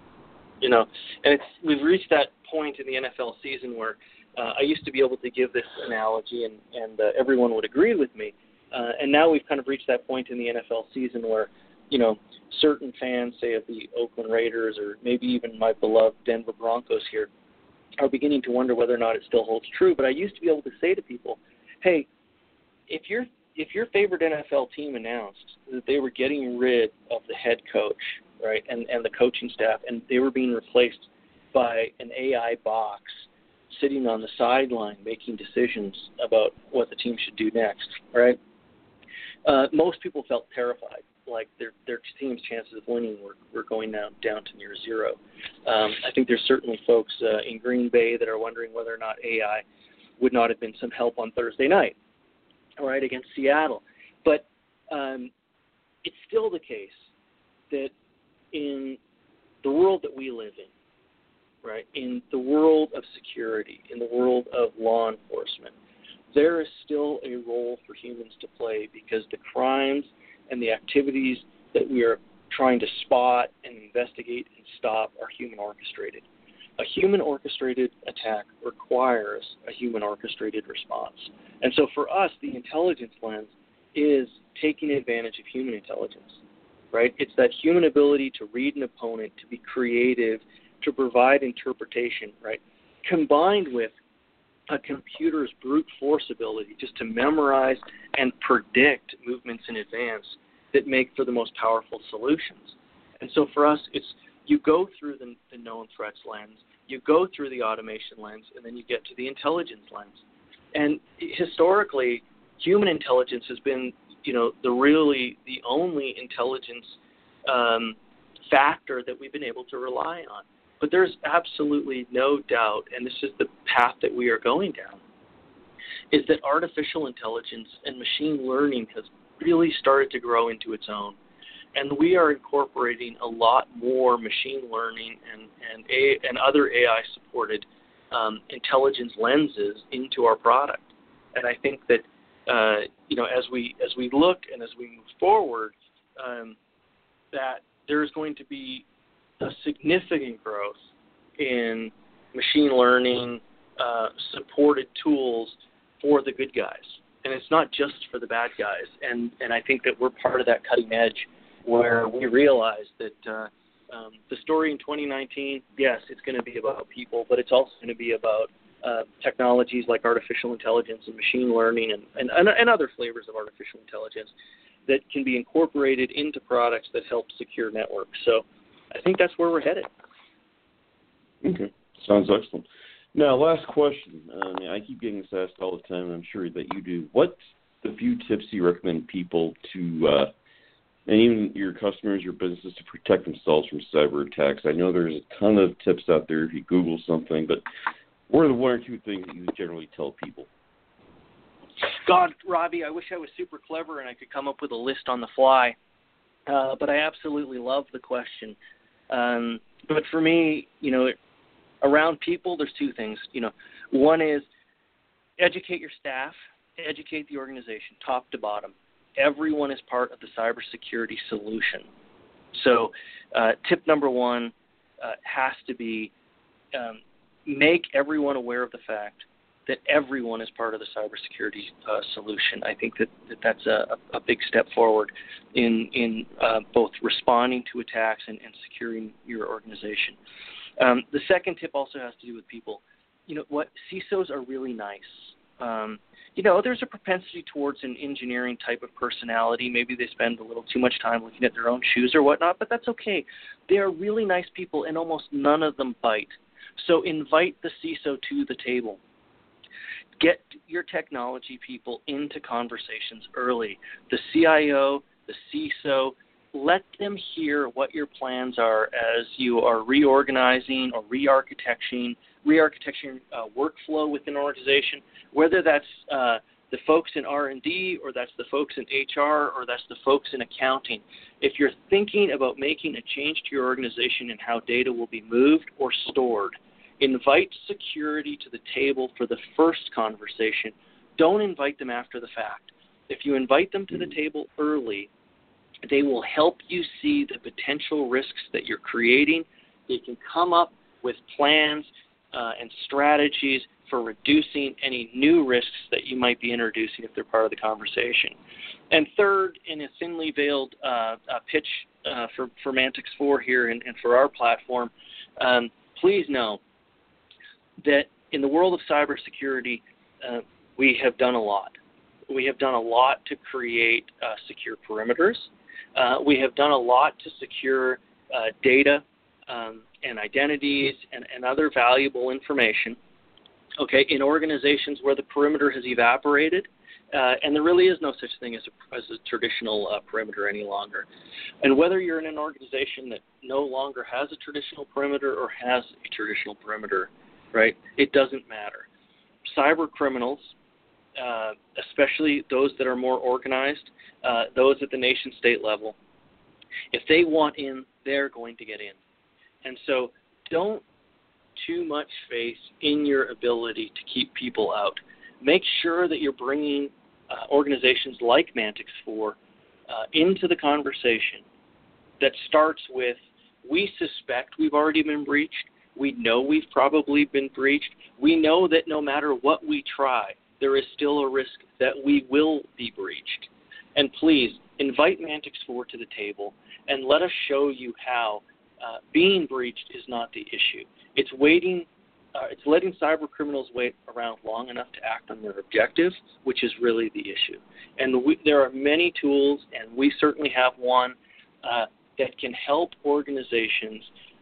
And we've reached that point in the NFL season where I used to be able to give this analogy and everyone would agree with me. And now we've kind of reached that point in the NFL season where, certain fans, say of the Oakland Raiders or maybe even my beloved Denver Broncos here, are beginning to wonder whether or not it still holds true. But I used to be able to say to people, hey, if your favorite NFL team announced that they were getting rid of the head coach, right, and the coaching staff, and they were being replaced by an AI box sitting on the sideline making decisions about what the team should do next, right, most people felt terrified, like their team's chances of winning were going down to near zero. I think there's certainly folks in Green Bay that are wondering whether or not AI would not have been some help on Thursday night, all right, against Seattle. But it's still the case that in the world that we live in, right, in the world of security, in the world of law enforcement, there is still a role for humans to play because the crimes and the activities that we are trying to spot and investigate and stop are human orchestrated. A human orchestrated attack requires a human orchestrated response. And so for us, the intelligence lens is taking advantage of human intelligence, right? It's that human ability to read an opponent, to be creative, to provide interpretation, right? Combined with a computer's brute force ability just to memorize and predict movements in advance that make for the most powerful solutions. And so for us, it's you go through the known threats lens, you go through the automation lens, and then you get to the intelligence lens. And historically, human intelligence has been, the only intelligence factor that we've been able to rely on. But there's absolutely no doubt, and this is the path that we are going down, is that artificial intelligence and machine learning has really started to grow into its own. And we are incorporating a lot more machine learning and other AI-supported intelligence lenses into our product. And I think that as we look and as we move forward, that there's going to be a significant growth in machine learning supported tools for the good guys. And it's not just for the bad guys. And I think that we're part of that cutting edge where we realize that the story in 2019, yes, it's going to be about people, but it's also going to be about technologies like artificial intelligence and machine learning and other flavors of artificial intelligence that can be incorporated into products that help secure networks. So I think that's where we're headed. Okay. Sounds excellent. Now, last question. I keep getting this asked all the time, and I'm sure that you do. What's the few tips you recommend people to, and even your customers, your businesses, to protect themselves from cyber attacks? I know there's a ton of tips out there if you Google something, but what are the one or two things that you generally tell people? God, Robbie, I wish I was super clever and I could come up with a list on the fly, but I absolutely love the question. But for me, around people, there's two things. One is educate your staff, educate the organization, top to bottom. Everyone is part of the cybersecurity solution. So tip number one has to be make everyone aware of the fact that everyone is part of the cybersecurity solution. I think that's a big step forward in both responding to attacks and securing your organization. The second tip also has to do with people. CISOs are really nice. There's a propensity towards an engineering type of personality. Maybe they spend a little too much time looking at their own shoes or whatnot, but that's okay. They are really nice people, and almost none of them bite. So invite the CISO to the table. Get your technology people into conversations early. The CIO, the CISO, let them hear what your plans are as you are reorganizing or re-architecting workflow within an organization, whether that's the folks in R&D or that's the folks in HR or that's the folks in accounting. If you're thinking about making a change to your organization and how data will be moved or stored, invite security to the table for the first conversation. Don't invite them after the fact. If you invite them to the table early, they will help you see the potential risks that you're creating. They can come up with plans and strategies for reducing any new risks that you might be introducing if they're part of the conversation. And third, in a thinly veiled pitch for Mantix 4 here and for our platform, please know that in the world of cybersecurity, we have done a lot. We have done a lot to create secure perimeters. We have done a lot to secure data and identities and other valuable information, in organizations where the perimeter has evaporated, and there really is no such thing as a traditional perimeter any longer. And whether you're in an organization that no longer has a traditional perimeter or has a traditional perimeter, right, it doesn't matter. Cyber criminals, especially those that are more organized, those at the nation-state level, if they want in, they're going to get in. And so don't too much faith in your ability to keep people out. Make sure that you're bringing organizations like Mantix 4 into the conversation that starts with, we suspect we've already been breached. We know we've probably been breached. We know that no matter what we try, there is still a risk that we will be breached. And please, invite Mantix 4 to the table and let us show you how being breached is not the issue. It's letting cyber criminals wait around long enough to act on their objective, which is really the issue. And there are many tools, and we certainly have one that can help organizations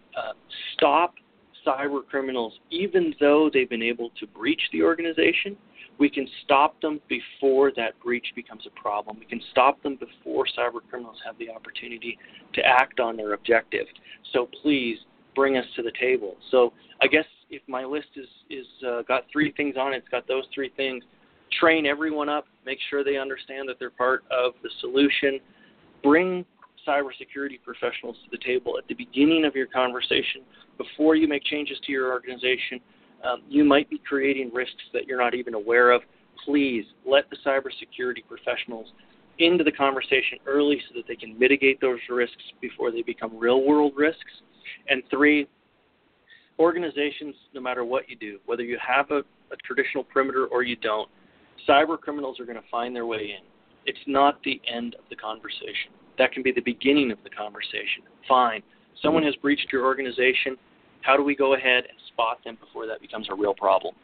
stop cyber criminals, even though they've been able to breach the organization. We can stop them before that breach becomes a problem. We can stop them before cyber criminals have the opportunity to act on their objective. So please bring us to the table. So I guess if my list is got three things on it, it's got those three things. Train everyone up. Make sure they understand that they're part of the solution. Bring cybersecurity professionals to the table at the beginning of your conversation before you make changes to your organization. You might be creating risks that you're not even aware of. please let the cybersecurity professionals into the conversation early so that they can mitigate those risks before they become real-world risks. And 3, organizations, no matter what you do, whether you have a traditional perimeter or you don't, cyber criminals are going to find their way in. It's not the end of the conversation. That can be the beginning of the conversation. Fine. Someone has breached your organization. How do we go ahead and spot them before that becomes a real problem?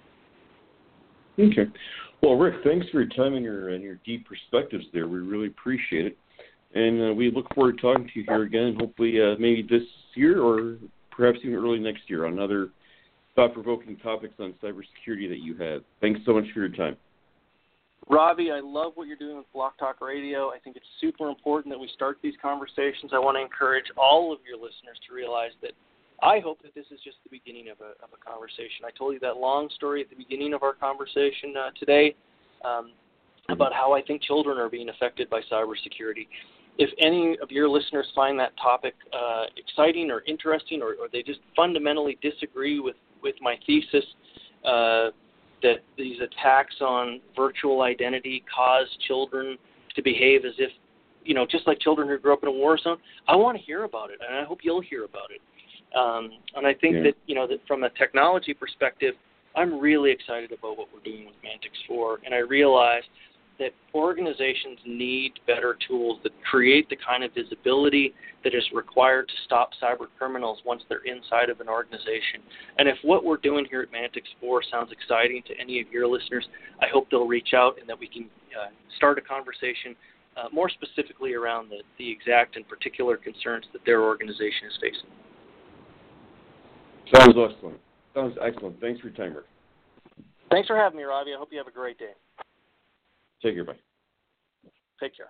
Okay. Well, Rick, thanks for your time and your deep perspectives there. We really appreciate it. And we look forward to talking to you here again, hopefully maybe this year or perhaps even early next year on other thought-provoking topics on cybersecurity that you have. Thanks so much for your time. Robbie, I love what you're doing with Block Talk Radio. I think it's super important that we start these conversations. I want to encourage all of your listeners to realize that I hope that this is just the beginning of a conversation. I told you that long story at the beginning of our conversation today about how I think children are being affected by cybersecurity. If any of your listeners find that topic exciting or interesting, or they just fundamentally disagree with my thesis that these attacks on virtual identity cause children to behave as if, just like children who grew up in a war zone, I want to hear about it, and I hope you'll hear about it. And I think that, that from a technology perspective, I'm really excited about what we're doing with Mantix 4, and I realize that organizations need better tools that create the kind of visibility that is required to stop cyber criminals once they're inside of an organization. And if what we're doing here at Mantix 4 sounds exciting to any of your listeners, I hope they'll reach out and that we can start a conversation more specifically around the exact and particular concerns that their organization is facing. Sounds excellent. Sounds excellent. Thanks for your time, Rick. Thanks for having me, Ravi. I hope you have a great day. Take care. Bye. Take care.